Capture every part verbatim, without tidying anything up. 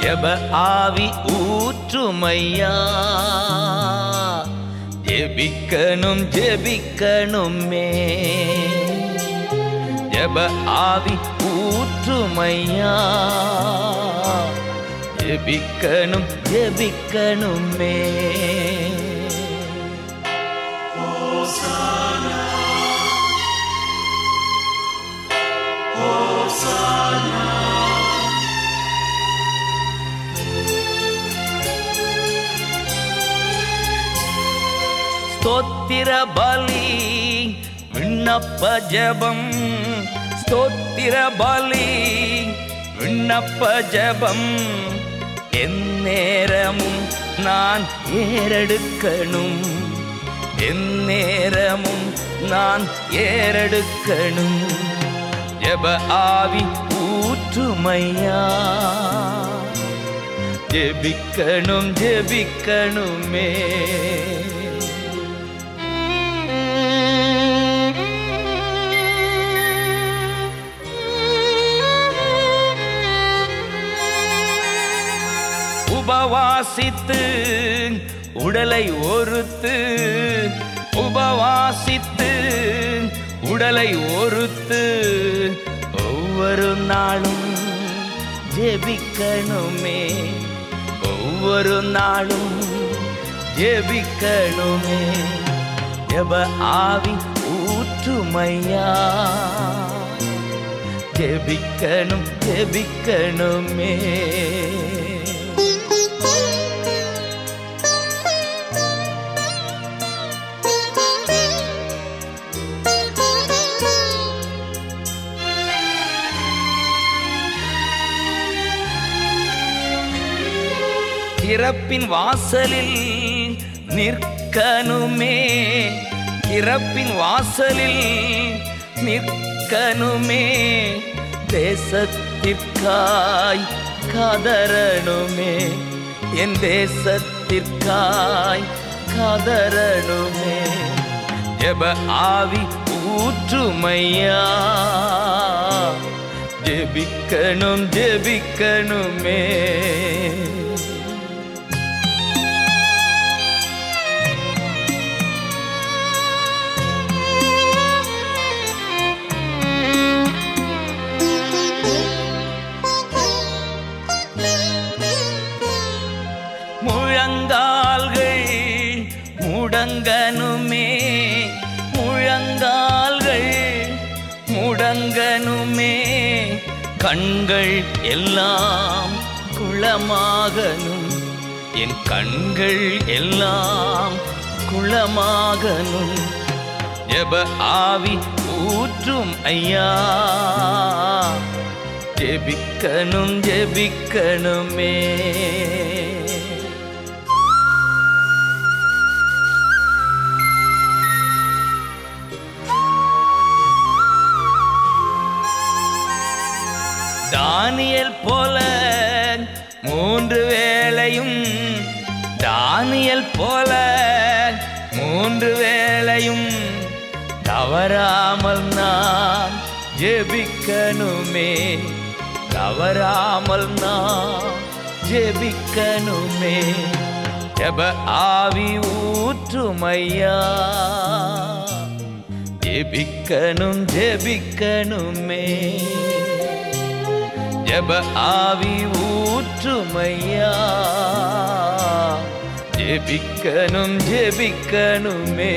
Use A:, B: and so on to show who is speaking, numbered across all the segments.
A: ஜெப ஆவி ஊற்றுமையா, ஜெபிக்கணும் ஜெபிக்கணுமே. ஜெப ஆவி ஊற்றுமையா, ஜெபிக்கணும் ஜெபிக்கணுமே.
B: Hosanna, Hosanna.
A: ஸ்தோத்திர பலி விண்ணப்ப ஜெபம், ஸ்தோத்திர பலி விண்ணப்ப ஜெபம். எந்நேரமும் நான் ஏறெடுக்கணும், எந்நேரமும் நான் ஏறெடுக்கணும். ஜெப ஆவி ஊற்றுமையா, ஜெபிக்கணும் ஜெபிக்கணுமே. உபவாசித்து உடலை ஒருத்து, உபவாசித்து உடலை ஒருத்து, ஒவ்வொரு நாளும் ஜெபிக்கணுமே, ஒவ்வொரு நாளும் ஜெபிக்கணுமே. ஜெப ஆவி ஊற்றுமையா, ஜெபிக்கணும் ஜெபிக்கணுமே. திறப்பின் வாசலில் நிற்கணுமே, திறப்பின் வாசலில் நிற்கணுமே. தேசத்திற்காய் கதறணுமே, என் தேசத்திற்காய் கதறணுமே. ஜெப ஆவி ஊற்றுமையா, ஜெபிக்கணும் ஜெபிக்கணுமே. முழங்கால்கள் முடங்கனுமே, முழங்கால்கள் முடங்கனுமே. கண்கள் எல்லாம் குளமாகனும், என் கண்கள் எல்லாம் குளமாகனும். ஜெப ஆவி ஊற்றும் ஐயா, ஜெபிக்கணும் ஜெபிக்கணுமே. தானியேல் போல மூன்று வேளையும், தானியேல் போல மூன்று வேளையும் தவறாமல் நான் ஜெபிக்கணுமே, தவறாமல் நான் ஜெபிக்கணுமே. ஜெப ஆவி ஊற்றுமையா, ஜெபிக்கணும் ஜெபிக்கணுமே. ஜெப ஆவி ஊற்றுமையா, ஜெபிக்கணும் ஜெபிக்கணுமே.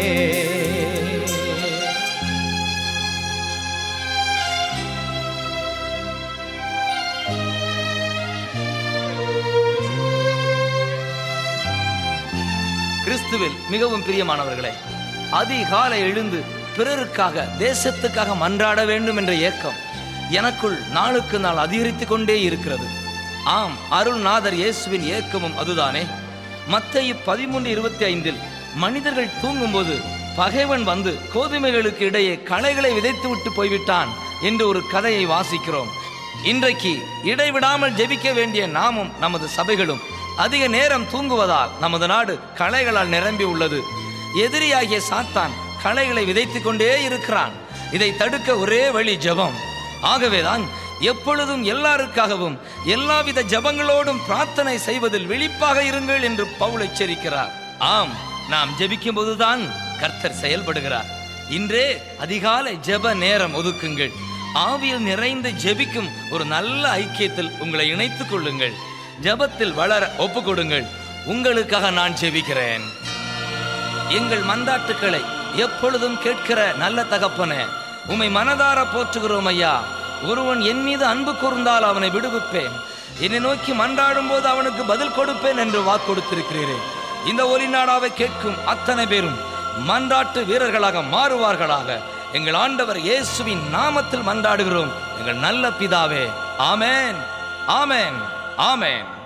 A: கிறிஸ்துவில் மிகவும் பிரியமானவர்களே, அதிகாலை எழுந்து பிறருக்காக தேசத்துக்காக மன்றாட வேண்டும் என்ற ஏக்கம் எனக்குள் நாளுக்கு நாள் அதிகரித்துக் கொண்டே இருக்கிறது. ஆம், அருள்நாதர் இயேசுவின் ஏக்கமும் அதுதானே. மத்தேயு பதிமூன்று இருபத்தி ஐந்தில் மனிதர்கள் தூங்கும்போது பகைவன் வந்து கோதுமைகளுக்கு இடையே களைகளை விதைத்து விட்டு போய்விட்டான் என்று ஒரு கதையை வாசிக்கிறோம். இன்றைக்கு இடைவிடாமல் ஜெபிக்க வேண்டிய நாமும் நமது சபைகளும் அதிக நேரம் தூங்குவதால் நமது நாடு களைகளால் நிரம்பி உள்ளது. எதிரியாகிய சாத்தான் களைகளை விதைத்துக் கொண்டே இருக்கிறான். இதை தடுக்க ஒரே வழி ஜெபம். ஆகவேதான் எப்பொழுதும் எல்லாருக்காகவும் எல்லாவித ஜபங்களோடும் பிரார்த்தனை செய்வதில் விழிப்பாக இருங்கள் என்று பவுல் எச்சரிக்கிறார். ஆம், நாம் ஜெபிக்கும் போதுதான் கர்த்தர் செயல்படுகிறார். இன்றே அதிகாலை ஜெப நேரம் ஒதுக்குங்கள். ஆவியில் நிறைந்து ஜெபிக்கும் ஒரு நல்ல ஐக்கியத்தில் உங்களை இணைத்துக் கொள்ளுங்கள். ஜெபத்தில் வளர ஒப்பு கொடுங்கள். உங்களுக்காக நான் ஜெபிக்கிறேன். எங்கள் மன்றாட்டுக்களை எப்பொழுதும் கேட்கிற நல்ல தகப்பனே, உம்மை மனதார போற்றுகிறோம் ஐயா. ஒருவன் என் மீது அன்பு கூர்ந்தால் அவனை விடுவிப்பேன், என்னை நோக்கி மன்றாடும் போது அவனுக்கு பதில் கொடுப்பேன் என்று வாக்கு கொடுத்திருக்கிறீரே. இந்த ஒலி நாடாவை கேட்கும் அத்தனை பேரும் மன்றாட்டு வீரர்களாக மாறுவார்களாக. எங்கள் ஆண்டவர் இயேசுவின் நாமத்தில் மன்றாடுகிறோம் எங்கள் நல்ல பிதாவே. ஆமென், ஆமென், ஆமென்.